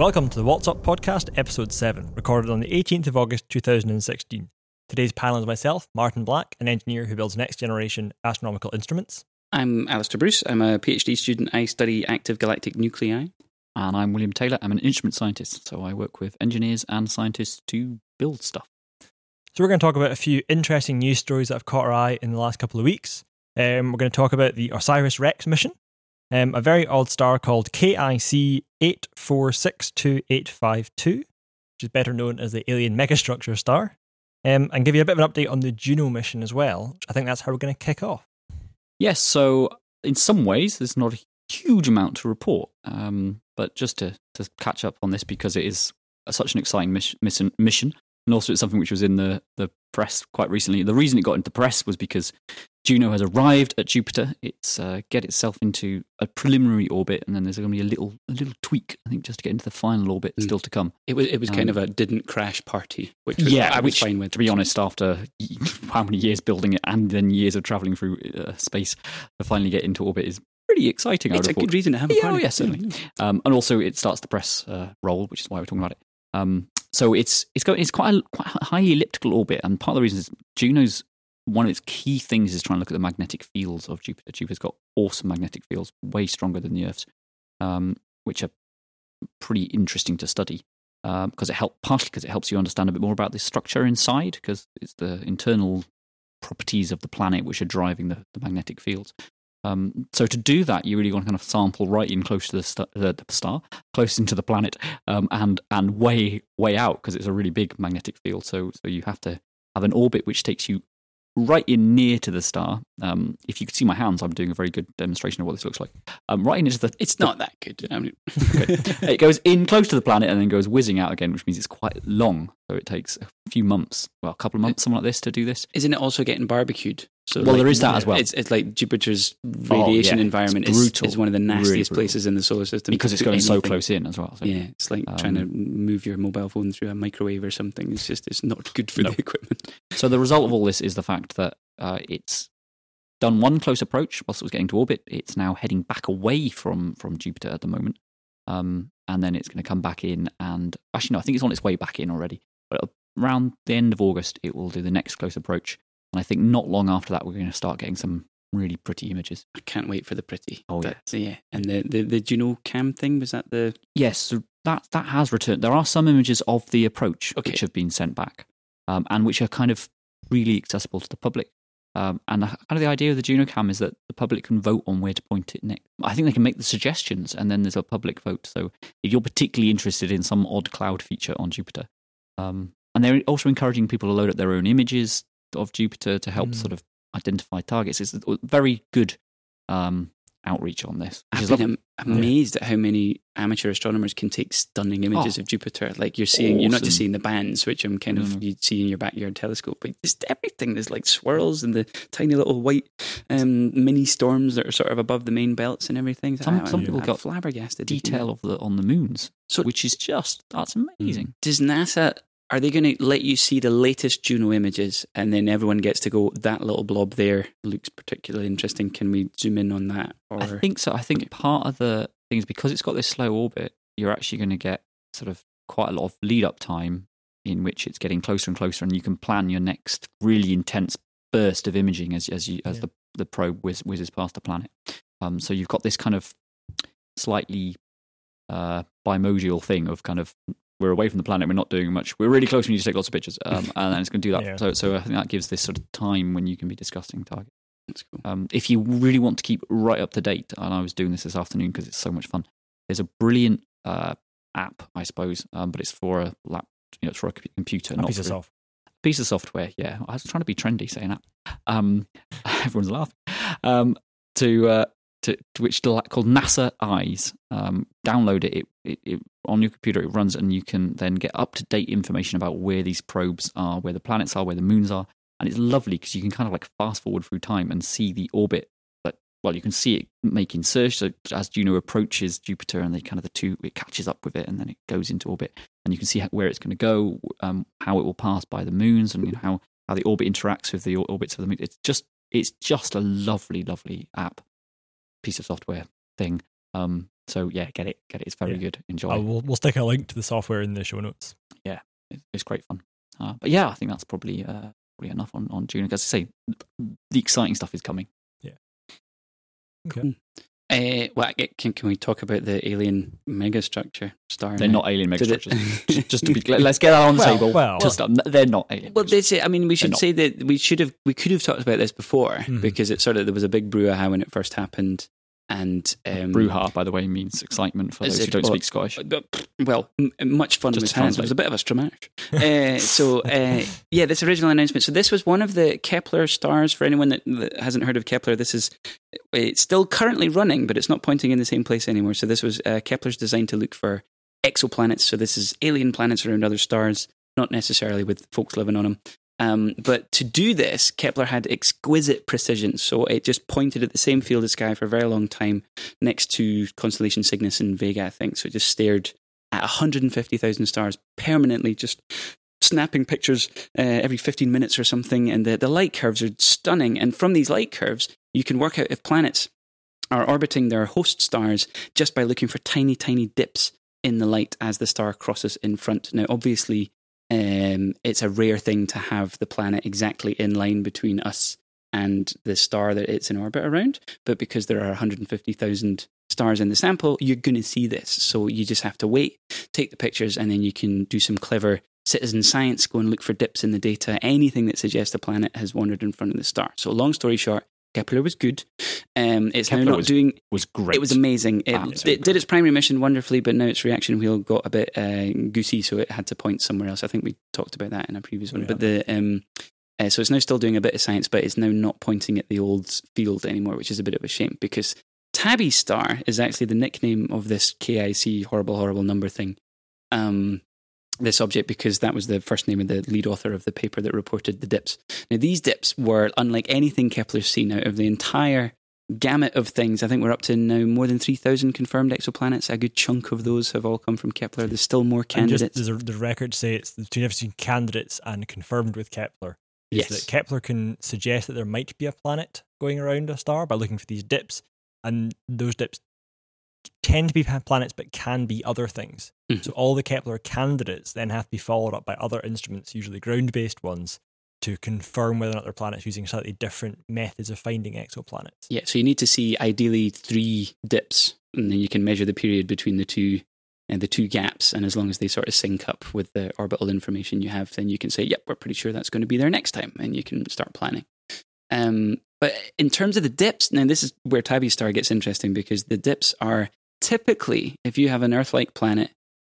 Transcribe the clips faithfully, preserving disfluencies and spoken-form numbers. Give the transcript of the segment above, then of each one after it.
Welcome to the What's Up podcast, episode seven, recorded on the eighteenth of August two thousand sixteen. Today's panel is myself, Martin Black, an engineer who builds next-generation astronomical instruments. I'm Alistair Bruce. I'm a PhD student. I study active galactic nuclei. And I'm William Taylor. I'm an instrument scientist, so I work with engineers and scientists to build stuff. So we're going to talk about a few interesting news stories that have caught our eye in the last couple of weeks. Um, we're going to talk about the OSIRIS-REx mission, um, a very odd star called K I C eight four six two eight five two, which is better known as the Alien Megastructure star, um, and give you a bit of an update on the Juno mission as well. I think that's how we're going to kick off. Yes, so in some ways, there's not a huge amount to report, um, but just to, to catch up on this because it is such an exciting mission, mission, mission, and also it's something which was in the, the press quite recently. The reason it got into press was because Juno has arrived at Jupiter. It's uh, get itself into a preliminary orbit, and then there's going to be a little a little tweak, I think, just to get into the final orbit mm. still to come. It was it was um, kind of a didn't crash party, which was, yeah, I was which, fine with. To be honest, after how many years building it and then years of travelling through uh, space to finally get into orbit is pretty exciting. It's I a good reason to have a yeah, party. Oh, yeah, certainly. Um, and also, it starts the press uh, roll, which is why we're talking about it. Um, so it's it's going it's quite a, quite a highly elliptical orbit, and part of the reason is Juno's one of its key things is trying to look at the magnetic fields of Jupiter. Jupiter's got awesome magnetic fields, way stronger than the Earth's, um, which are pretty interesting to study um, because it help partially because it helps you understand a bit more about the structure inside, because it's the internal properties of the planet which are driving the, the magnetic fields. Um, so to do that, you really want to kind of sample right in close to the, st- the, the star, close into the planet, um, and and way way out, because it's a really big magnetic field. So so you have to have an orbit which takes you right in near to the star. Um, if you could see my hands, I'm doing a very good demonstration of what this looks like. Um, right into the. It's not that good. I mean, it goes in close to the planet and then goes whizzing out again, which means it's quite long. So it takes a few months, well, a couple of months, something like this, to do this. Isn't it also getting barbecued? So well, like, there is that as well. It's, it's like Jupiter's radiation oh, yeah. environment is, is one of the nastiest really places in the solar system. Because it's going anything. so close in as well. So. Yeah, it's like um, trying to move your mobile phone through a microwave or something. It's just it's not good for no. the equipment. So the result of all this is the fact that uh, it's done one close approach whilst it was getting to orbit. It's now heading back away from, from Jupiter at the moment. Um, and then it's going to come back in and... Actually, no, I think it's on its way back in already. But around the end of August, it will do the next close approach. And I think not long after that, we're going to start getting some really pretty images. I can't wait for the pretty. Oh, but, yeah. yeah. And the, the, the Juno cam thing, was that the... Yes, so that, that has returned. There are some images of the approach okay. which have been sent back, um, and which are kind of really accessible to the public. Um, and the, kind of the idea of the Juno cam is that the public can vote on where to point it next. I think they can make the suggestions, and then there's a public vote. So if you're particularly interested in some odd cloud feature on Jupiter, um, and they're also encouraging people to load up their own images of Jupiter to help mm. sort of identify targets. It's a very good um, outreach on this. I've been am- amazed yeah. at how many amateur astronomers can take stunning images oh, of Jupiter. Like you're seeing, awesome. You're not just seeing the bands, which I'm kind of mm. you see in your backyard telescope, but just everything. There's like swirls and the tiny little white um, mini storms that are sort of above the main belts and everything. Some, I, some I'm, people I'm got flabbergasted. detail of the on the moons, so, which is just that's amazing. Does NASA? Are they going to let you see the latest Juno images, and then everyone gets to go, that little blob there looks particularly interesting, can we zoom in on that? Or I think so. I think okay. part of the thing is because it's got this slow orbit, you're actually going to get sort of quite a lot of lead-up time in which it's getting closer and closer, and you can plan your next really intense burst of imaging as as, you, as yeah. the, the probe whiz, whizzes past the planet. Um, so you've got this kind of slightly uh, bimodal thing of kind of we're away from the planet, we're not doing much. We're really close, we need to take lots of pictures. Um, and then it's going to do that. Yeah. So so I think that gives this sort of time when you can be discussing targets. That's cool. Um, if you really want to keep right up to date, and I was doing this this afternoon because it's so much fun, there's a brilliant uh, app, I suppose, um, but it's for a lap, you know, it's for a computer. A not piece for of software. Piece of software, yeah. I was trying to be trendy saying that. Um, everyone's laughing. Um, to... Uh, To, to which called NASA Eyes. Um, download it. It, it, it. On your computer, it runs, and you can then get up-to-date information about where these probes are, where the planets are, where the moons are. And it's lovely because you can kind of like fast-forward through time and see the orbit. That, well, you can see it make insertion. So as Juno approaches Jupiter, and they kind of the two, it catches up with it, and then it goes into orbit. And you can see how, where it's going to go, um, how it will pass by the moons, and you know, how, how the orbit interacts with the orbits of the moon. It's just, it's just a lovely, lovely app. Piece of software thing. Um, so yeah, get it, get it. It's very yeah. good. Enjoy. Uh, we'll we'll stick a link to the software in the show notes. Yeah, it, it's great fun. Uh, but yeah, I think that's probably uh, probably enough on on Juno. As I say, the exciting stuff is coming. Yeah. Okay. Cool. Uh, well, can, can we talk about the alien megastructure star? They're now? not alien megastructures. just, just to be clear, let's get that on the well, table. Well, just, um, they're not alien. Well, this, I mean, we should say that we should have, we could have talked about this before mm-hmm. because it sort of there was a big brouhaha when it first happened, and um, brouhaha, by the way, means excitement for those who don't well, speak Scottish. Well, m- much fun was had. It was a bit of a stramash. uh, so, uh, yeah, this original announcement. So, this was one of the Kepler stars. For anyone that, that hasn't heard of Kepler, this is it's still currently running, but it's not pointing in the same place anymore. So, this was uh, Kepler's designed to look for exoplanets. So, this is alien planets around other stars, not necessarily with folks living on them. Um, but to do this, Kepler had exquisite precision. So it just pointed at the same field of sky for a very long time next to constellation Cygnus and Vega, I think. So it just stared at one hundred fifty thousand stars permanently, just snapping pictures uh, every fifteen minutes or something. And the, the light curves are stunning. And from these light curves, you can work out if planets are orbiting their host stars just by looking for tiny, tiny dips in the light as the star crosses in front. Now, obviously, Um, it's a rare thing to have the planet exactly in line between us and the star that it's in orbit around. But because there are one hundred fifty thousand stars in the sample, you're going to see this. So you just have to wait, take the pictures, and then you can do some clever citizen science, go and look for dips in the data, anything that suggests a planet has wandered in front of the star. So long story short, Kepler was good. Um, it's Kepler now not was, doing. Was great. It was amazing. It, it did its primary mission wonderfully, but now its reaction wheel got a bit uh, goosey, so it had to point somewhere else. I think we talked about that in a previous one. Yeah. But the um, uh, so it's now still doing a bit of science, but it's now not pointing at the old field anymore, which is a bit of a shame because Tabby Star is actually the nickname of this K I C horrible, horrible number thing. Um, this object because that was the first name of the lead author of the paper that reported the dips. Now, these dips were unlike anything Kepler's seen out of the entire gamut of things. I think we're up to now more than three thousand confirmed exoplanets. A good chunk of those have all come from Kepler. There's still more candidates. And just, there's a, the records say it's the difference between candidates and confirmed with Kepler. Is yes. that Kepler can suggest that there might be a planet going around a star by looking for these dips, and those dips tend to be planets but can be other things. Mm-hmm. So all the Kepler candidates then have to be followed up by other instruments, usually ground-based ones, to confirm whether or not they're planets using slightly different methods of finding exoplanets. Yeah, so you need to see ideally three dips, and then you can measure the period between the two and the two gaps, and as long as they sort of sync up with the orbital information you have, then you can say, yep, we're pretty sure that's going to be there next time, and you can start planning. Um, but in terms of the dips, now this is where Tabby Star gets interesting, because the dips are typically, if you have an Earth-like planet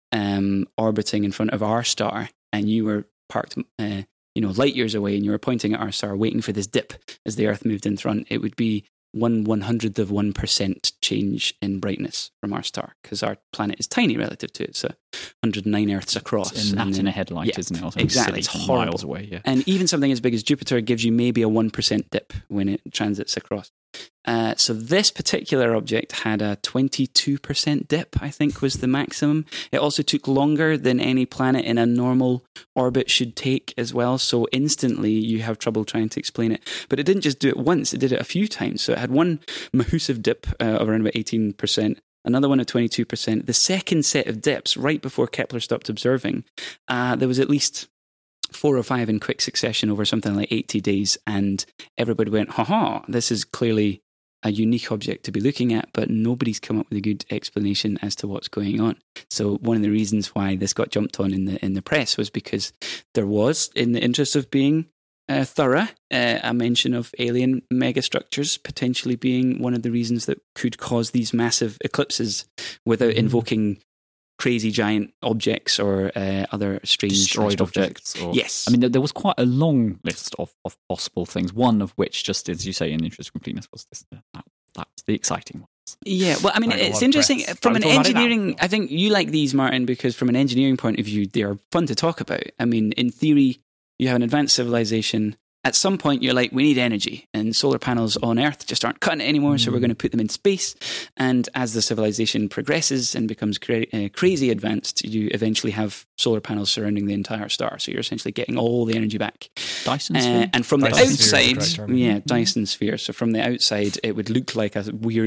um, orbiting in front of our star, and you were parked uh, you know, light years away, and you were pointing at our star waiting for this dip as the Earth moved in front, it would be one one hundredth of one percent change in brightness from our star, because our planet is tiny relative to it. So one hundred nine Earths across. It's and then, in a headlight, yeah, isn't it? Also exactly. It's horrible. Miles away, yeah. And even something as big as Jupiter gives you maybe a one percent dip when it transits across. Uh, so this particular object had a twenty-two percent dip, I think was the maximum. It also took longer than any planet in a normal orbit should take as well. So instantly you have trouble trying to explain it. But it didn't just do it once, it did it a few times. So it had one massive dip uh, of around about eighteen percent. Another one of twenty-two percent. The second set of dips, right before Kepler stopped observing, uh, there was at least four or five in quick succession over something like eighty days, and everybody went, haha, this is clearly a unique object to be looking at, but nobody's come up with a good explanation as to what's going on. So one of the reasons why this got jumped on in the in the press was because there was, in the interest of being uh, thorough, uh, a mention of alien megastructures potentially being one of the reasons that could cause these massive eclipses without mm. invoking crazy giant objects or uh, other strange destroyed objects. Or, yes. I mean, there, there was quite a long list of, of possible things, one of which, just as you say, in the interest of completeness, was this. Uh, that, that's the exciting one. Yeah, well, I mean, Like it's interesting press. from Don't an talk about it engineering. now. I think you like these, Martin, because from an engineering point of view, they are fun to talk about. I mean, in theory, you have an advanced civilization. At some point, you're like, we need energy, and solar panels on Earth just aren't cutting it anymore, mm. so we're going to put them in space. And as the civilization progresses and becomes cra- uh, crazy advanced, you eventually have solar panels surrounding the entire star. So you're essentially getting all the energy back. Dyson uh, sphere? And from Dyson the sphere is the outside, correct term. yeah, Dyson sphere. So from the outside, it would look like a weird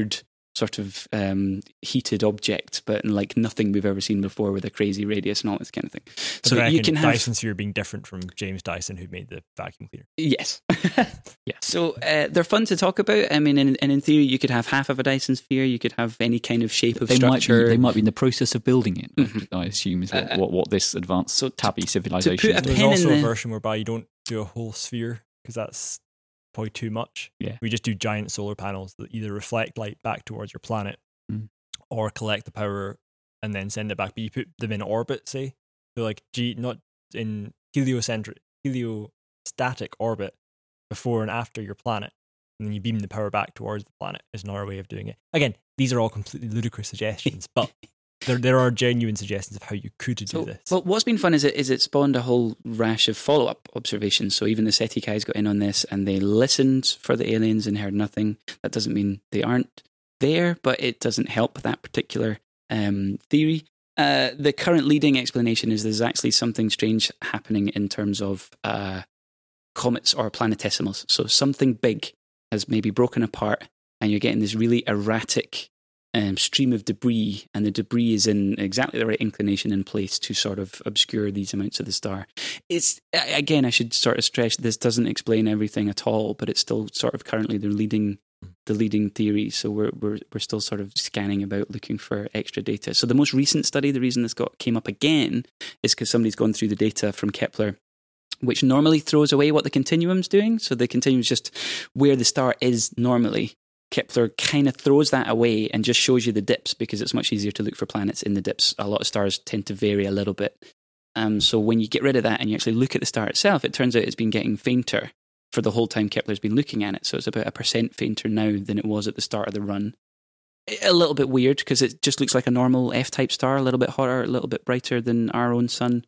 sort of um, heated object, but like nothing we've ever seen before with a crazy radius and all this kind of thing. But so you can have Dyson Sphere being different from James Dyson, who made the vacuum cleaner. Yes. yeah. So uh, they're fun to talk about. I mean, and, and in theory, you could have half of a Dyson Sphere. You could have any kind of shape of they structure. Might be, they might be in the process of building it. Mm-hmm. I assume is what, uh, what, what this advanced so tabby civilization to is. There's pin also in a the... version whereby you don't do a whole sphere because that's probably too much. Yeah. We just do giant solar panels that either reflect light back towards your planet mm. or collect the power and then send it back. But you put them in orbit, say, so like G, not in heliocentric, heliostatic orbit before and after your planet, and then you beam the power back towards the planet. Is another way of doing it. Again, these are all completely ludicrous suggestions, but there there are genuine suggestions of how you could do so, this. Well, what's been fun is it is it spawned a whole rash of follow up observations. So even the SETI guys got in on this, and they listened for the aliens and heard nothing. That doesn't mean they aren't there, but it doesn't help that particular um, theory. Uh, the current leading explanation is there's actually something strange happening in terms of uh, comets or planetesimals. So something big has maybe broken apart, and you're getting this really erratic um, stream of debris, and the debris is in exactly the right inclination in place to sort of obscure these amounts of the star. It's again, I should sort of stress this doesn't explain everything at all, but it's still sort of currently the leading the leading theory. So we're we're we're still sort of scanning about looking for extra data. So the most recent study, the reason this got came up again is because somebody's gone through the data from Kepler, which normally throws away what the continuum's doing. So the continuum's just where the star is normally. Kepler kind of throws that away and just shows you the dips because it's much easier to look for planets in the dips. A lot of stars tend to vary a little bit. Um, so when you get rid of that and you actually look at the star itself, it turns out it's been getting fainter for the whole time Kepler's been looking at it. So it's about a percent fainter now than it was at the start of the run. A little bit weird because it just looks like a normal F-type star, a little bit hotter, a little bit brighter than our own sun.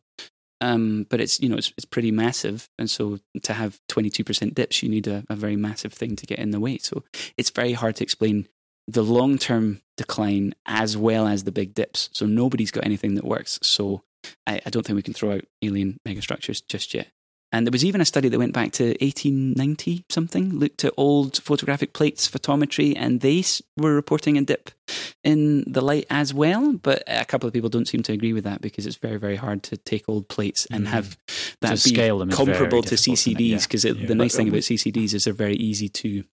Um, but it's, you know, it's, it's pretty massive. And so to have twenty-two percent dips, you need a, a very massive thing to get in the way. So it's very hard to explain the long-term decline as well as the big dips. So nobody's got anything that works. So I, I don't think we can throw out alien megastructures just yet. And there was even a study that went back to eighteen ninety something, looked at old photographic plates, photometry, and they were reporting a dip in the light as well. But a couple of people don't seem to agree with that because it's very, very hard to take old plates and have that to be scale them comparable to C C Ds. Because yeah. yeah. yeah. the nice thing about C C Ds is they're very easy to.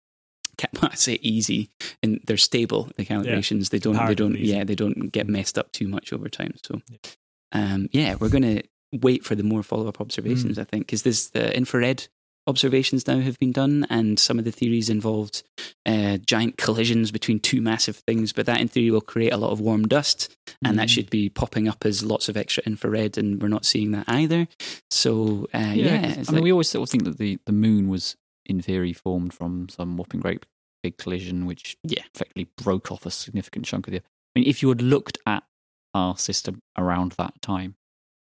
I say easy, and they're stable. The calibrations yeah. they don't, they don't, easy. yeah, they don't get messed up too much over time. So, yeah, um, yeah we're going to wait for the more follow-up observations, mm. I think, because this the infrared observations now have been done, and some of the theories involved uh, giant collisions between two massive things, but that in theory will create a lot of warm dust, and mm. that should be popping up as lots of extra infrared, and we're not seeing that either. So, uh, yeah. yeah I like, mean, we always sort of think that the, the moon was, in theory, formed from some whopping great big collision, which yeah. effectively broke off a significant chunk of the... I mean, if you had looked at our system around that time,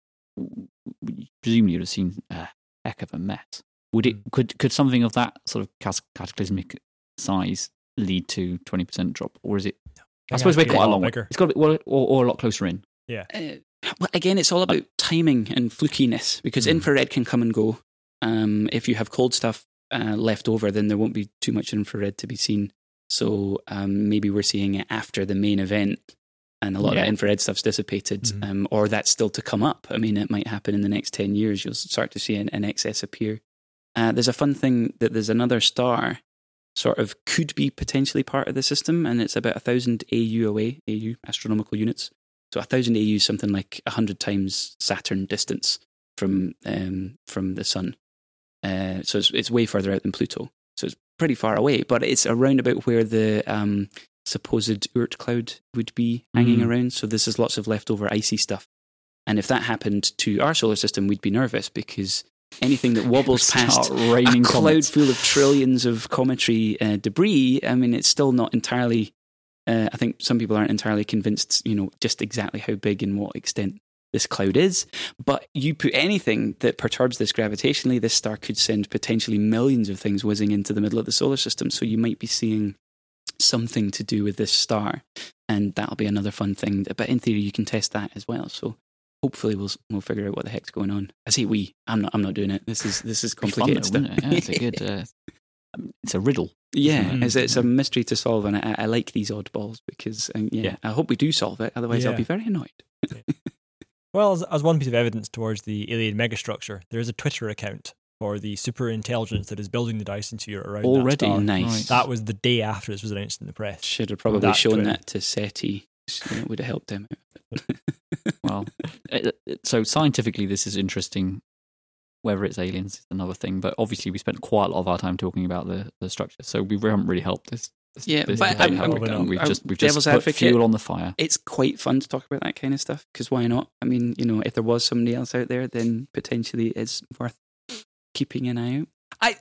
presumably you'd have seen a heck of a mess. Would it? Could could something of that sort of cataclysmic size lead to twenty percent drop, or is it? I suppose we're quite a long way. It's got to be, or, or a lot closer in. Yeah. Uh, well, again, it's all about timing and flukiness because mm. infrared can come and go. Um, if you have cold stuff uh, left over, then there won't be too much infrared to be seen. So um, maybe we're seeing it after the main event. And a lot yeah. of that infrared stuff's dissipated, mm-hmm. um, or that's still to come up. I mean, it might happen in the next ten years. You'll start to see an, an excess appear. Uh, there's a fun thing that there's another star sort of could be potentially part of the system, and it's about one thousand A U away, A U, astronomical units. So one thousand A U is something like one hundred times Saturn distance from um, from the sun. Uh, so it's, it's way further out than Pluto. So it's pretty far away, but it's around about where the... Um, supposed Oort cloud would be hanging mm. around. So this is lots of leftover icy stuff. And if that happened to our solar system, we'd be nervous because anything that wobbles past a cloud comets. full of trillions of cometary uh, debris, I mean, it's still not entirely, uh, I think some people aren't entirely convinced, you know, just exactly how big and what extent this cloud is. But you put anything that perturbs this gravitationally, this star could send potentially millions of things whizzing into the middle of the solar system. So you might be seeing something to do with this star, and that'll be another fun thing. But in theory, you can test that as well. So hopefully, we'll we'll figure out what the heck's going on. I say we. I'm not. I'm not doing it. This is this is complicated fun, though, stuff. It? Yeah, it's a good. Uh, it's a riddle. Yeah, Mm-hmm. it's, it's a mystery to solve, and I, I like these oddballs because, um, yeah, Yeah. I hope we do solve it. Otherwise, Yeah. I'll be very annoyed. Well, as, as one piece of evidence towards the alien megastructure, there is a Twitter account for the super intelligence that is building the Dyson sphere around Already? that star. Nice. Right. That was the day after this was announced in the press. Should have probably That shown Twitter. that to SETI. It would have helped him. Well, it, it- so scientifically, this is interesting. Whether it's aliens is another thing, but obviously we spent quite a lot of our time talking about the, the structure, so we haven't really helped this. this Yeah, this but debate, I'm- have we? I'm- we've I'm just we've just devil's put advocate. fuel on the fire. It's quite fun to talk about that kind of stuff because why not? I mean, you know, if there was somebody else out there, then potentially it's worth keeping an eye out. I,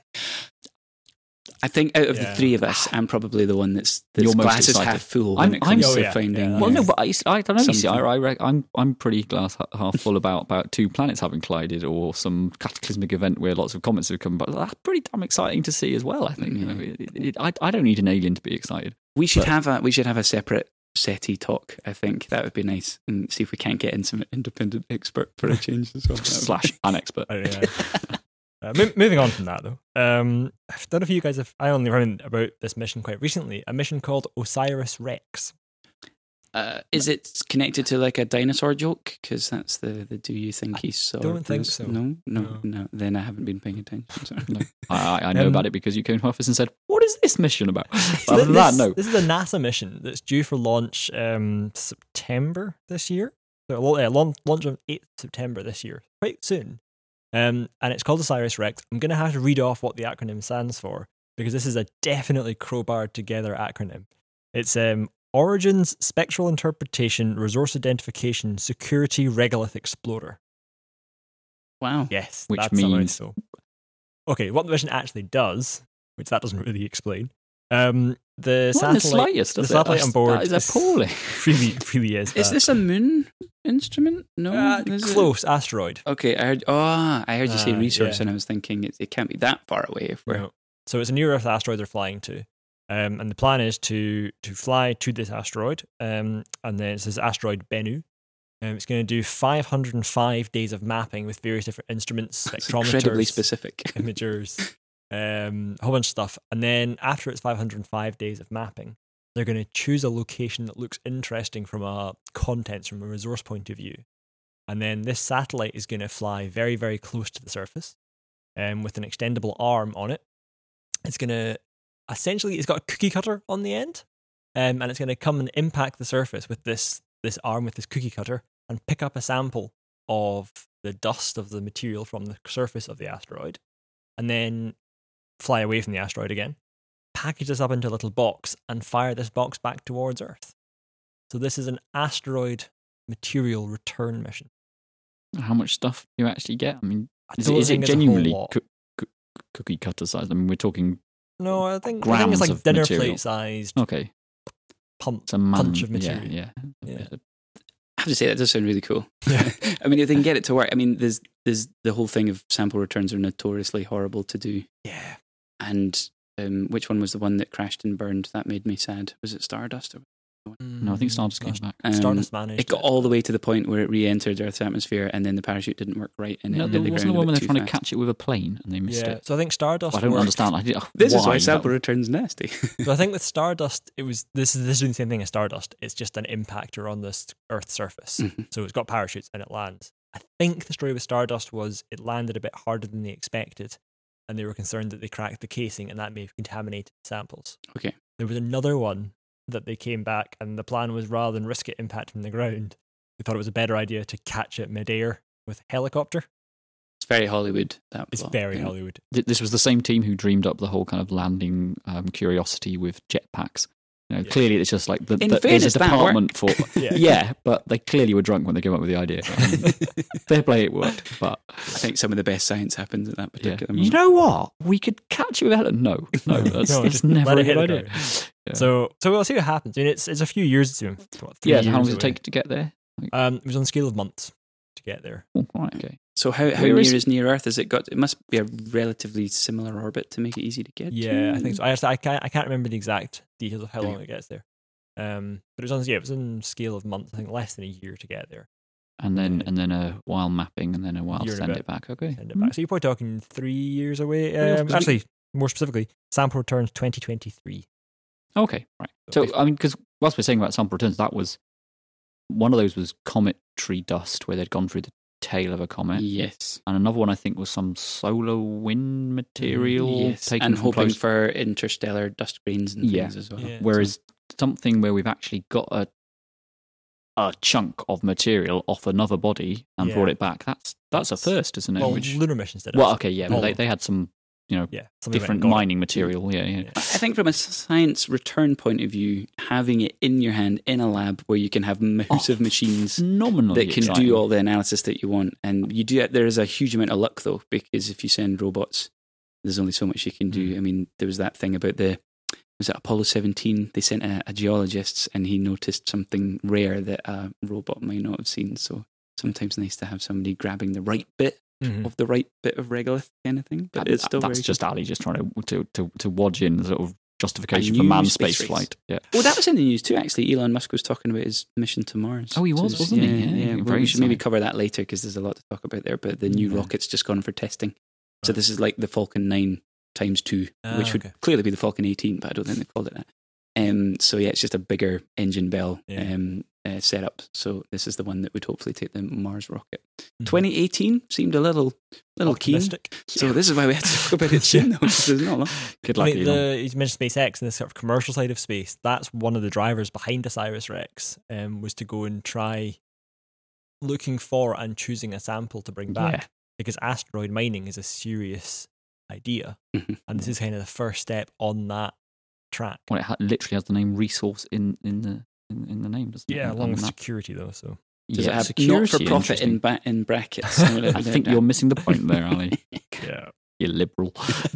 I think out of Yeah. the three of us, I'm probably the one that's the You're most glass is excited. half full I'm- when it I'm- comes Oh, to yeah, finding. yeah, Well, no, uh, but I, I don't know. You see, I, something. I, rec- I'm I'm pretty glass h- half full about, about two planets having collided or some cataclysmic event where lots of comets have come. But that's pretty damn exciting to see as well. I think. You know, it, it, it, I I don't need an alien to be excited. we should but- have a we should have a separate SETI talk. I think that would be nice, and see if we can't get in some independent expert for a change as well. Slash an expert. Oh, yeah. Uh, mo- moving on from that, though, um, I don't know if you guys have. I only learned about this mission quite recently. A mission called Osiris Rex. Uh, is it connected to like a dinosaur joke? Because that's the, the do you think he saw? don't think so. No, no, No. no, Then I haven't been paying attention. Sorry. No. I, I I know Um, about it because you came to my office and said, "What is this mission about?" So Other than that, this, no. This is a NASA mission that's due for launch um, September this year. So, lo- uh, launch launch on eighth of September this year, quite soon. Um, and it's called Osiris Rex. I'm going to have to read off what the acronym stands for because this is a definitely crowbarred together acronym. It's um, Origins, Spectral Interpretation, Resource Identification, Security, Regolith Explorer. Wow. Yes, Which that's a means- mouthful. Okay, what the mission actually does, which that doesn't really explain. Um, the Not in the satellite, slightest. the does it? satellite on board That is appalling. really, really is. Is that. this a moon instrument? No. Uh, is it? close asteroid? Okay, I heard. Oh, I heard you say Uh, resource, yeah. and I was thinking it, it can't be that far away. If we're No. So it's a near Earth asteroid they're flying to, um, and the plan is to to fly to this asteroid, um, and then it's this asteroid Bennu. Um, it's going to do five hundred five days of mapping with various different instruments, It's spectrometers, incredibly specific. imagers, um, a whole bunch of stuff. And then after its five hundred five days of mapping, they're going to choose a location that looks interesting from a contents, from a resource point of view. And then this satellite is going to fly very, very close to the surface, um, with an extendable arm on it. It's going to, essentially, it's got a cookie cutter on the end, um, and it's going to come and impact the surface with this this arm, with this cookie cutter, and pick up a sample of the dust of the material from the surface of the asteroid, and then fly away from the asteroid again, package this up into a little box, and fire this box back towards Earth. So this is an asteroid material return mission. How much stuff do you actually get? I mean, I is, don't it, is it think it's a whole genuinely lot. coo- coo- cookie cutter size? I mean, we're talking. No, I think, I think grams it's like of dinner material. plate sized Okay, pump. it's a man, Punch of material. Yeah, yeah. Yeah. I have to say that does sound really cool. Yeah. I mean, if they can get it to work. I mean, there's there's the whole thing of sample returns are notoriously horrible to do. Yeah. And um, which one was the one that crashed and burned? That made me sad. Was it Stardust? Or No, I think Stardust came back. Um, Stardust managed It got all the way to the point where it re-entered Earth's atmosphere, and then the parachute didn't work right, and No, it there hit the wasn't ground the one a when bit they're too trying to fast. catch it with a plane and they missed Yeah, it. so I think Stardust. I don't worked. understand. I did, oh, This is why that- sample return's nasty. So I think with Stardust, it was this is this is doing the same thing as Stardust. It's just an impactor on this Earth's surface. Mhm. So it's got parachutes and it lands. I think the story with Stardust was it landed a bit harder than they expected, and they were concerned that they cracked the casing and that may have contaminated samples. Okay. There was another one that they came back, and the plan was rather than risk it impacting the ground, they thought it was a better idea to catch it midair with a helicopter. It's very Hollywood. That It's plot, very yeah. Hollywood. Th- This was the same team who dreamed up the whole kind of landing um, Curiosity with jetpacks. You know, Yeah. Clearly, it's just like the, In the, there's fairness, a that department for Yeah. yeah, but they clearly were drunk when they came up with the idea. Fair play, it worked. But I think some of the best science happens at that yeah, particular you moment. know what? We could catch you with Helen. No, no, that's No, it's just never let a it hit good the idea. ground. Yeah. So, so we'll see what happens. I mean, it's it's a few years to what, three Yeah, so how long years does it away. take to get there? Um, it was on the scale of months to get there. Oh, right, okay. So how, how Where near is- is near Earth? Has it got? It must be a relatively similar orbit to make it easy to get. Yeah, to. I think so. I actually, I can't I can't remember the exact details of how long Okay. it gets there. Um, but it was on yeah, it was on scale of months. I think less than a year to get there. And then Yeah. and then a while mapping and then a while Year to and a send bit. it back. Okay. Send it back. So you're probably talking three years away. Well, Um, we- actually, more specifically, sample returns twenty twenty-three. Okay, right. So, I mean, because whilst we're saying about sample returns, that was one of those was cometary dust, where they'd gone through the tail of a comet. Yes. And another one, I think, was some solar wind material. Yes, and hoping close. for interstellar dust grains and yeah. things as well. Yeah. Whereas so. something where we've actually got a a chunk of material off another body and yeah. brought it back, that's that's a first, isn't it? Well, Which, lunar missions did it. Well, okay, yeah, but they, they had some, you know, yeah, different mining material. Yeah, yeah. I think from a science return point of view, having it in your hand in a lab where you can have massive oh, machines that can exciting. do all the analysis that you want, and you do. There is a huge amount of luck though, because if you send robots, there's only so much you can do. Mm. I mean, there was that thing about the was it Apollo seventeen? They sent a, a geologist, and he noticed something rare that a robot might not have seen. So sometimes nice to have somebody grabbing the right bit. Mm-hmm. Of the right bit of regolith kind of thing, but that, it's still that's very just good. Ali just trying to to to, to wodge in sort of justification for manned space, space flight. Yeah. Well, that was in the news too. Actually, Elon Musk was talking about his mission to Mars. Oh, he was, is, wasn't yeah, he? Yeah. yeah. Well, we should maybe cover that later because there's a lot to talk about there. But the new yeah. rocket's just gone for testing, so this is like the Falcon nine times two, ah, which would okay. clearly be the Falcon eighteen, but I don't think they called it that. Um, so yeah, it's just a bigger engine bell yeah. um, uh, setup. So this is the one that would hopefully take the Mars rocket. Mm-hmm. twenty eighteen seemed a little, little optimistic. Keen. So yeah. this is why we had to talk about it soon, though. Because it's not long. Good luck. I mean, the, you mentioned SpaceX and the sort of commercial side of space. That's one of the drivers behind OSIRIS-REx. Um, was to go and try looking for and choosing a sample to bring back, yeah. because asteroid mining is a serious idea, mm-hmm. and this is kind of the first step on that track. Well, it ha- literally has the name resource in, in the in, in the name, doesn't yeah, it? along with security though. So does yeah, it have security, not for profit in ba- in brackets? I think you're missing the point there, Ali. Yeah, you liberal.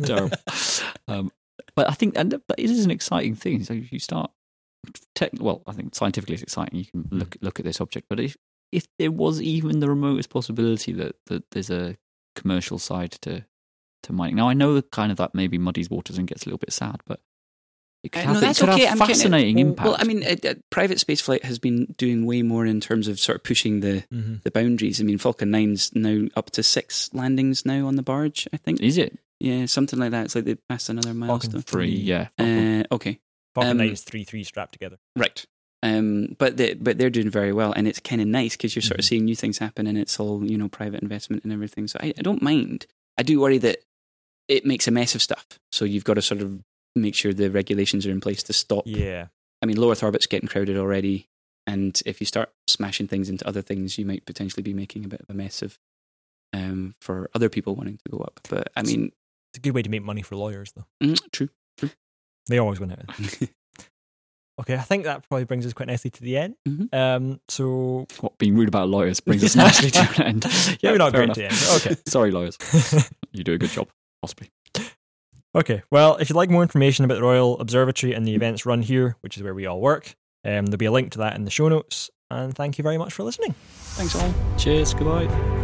um, but I think and but it is an exciting thing. So if you start, tech, well, I think scientifically it's exciting. You can look look at this object, but if if there was even the remotest possibility that, that there's a commercial side to to mining, now I know that kind of that maybe muddies waters and gets a little bit sad, but it could uh, have, no, that's it could okay. have I'm fascinating kinda, impact. Well, I mean, uh, uh, private spaceflight has been doing way more in terms of sort of pushing the mm-hmm. the boundaries. I mean, Falcon nine's now up to six landings now on the barge, I think. Is it? Yeah, something like that. It's like they passed another milestone. Falcon three, yeah. Uh, okay. Falcon um, nine is three three strapped together. Right. Um, but they, but they're doing very well, and it's kind of nice because you're sort of seeing new things happen, and it's all, you know, private investment and everything. So I, I don't mind. I do worry that it makes a mess of stuff. So you've got to sort of make sure the regulations are in place to stop. Yeah. I mean, low Earth orbit's getting crowded already, and if you start smashing things into other things, you might potentially be making a bit of a mess of um, for other people wanting to go up. But I mean, it's a good way to make money for lawyers, though. Mm, true. True. They always win out. Okay, I think that probably brings us quite nicely to the end. Mm-hmm. Um, so, what being rude about lawyers brings us nicely to an end. Yeah, maybe not great enough. To the end. Okay, sorry, lawyers. You do a good job, possibly. Okay, well, if you'd like more information about the Royal Observatory and the events run here, which is where we all work, um, there'll be a link to that in the show notes. And thank you very much for listening. Thanks all. Cheers. Goodbye.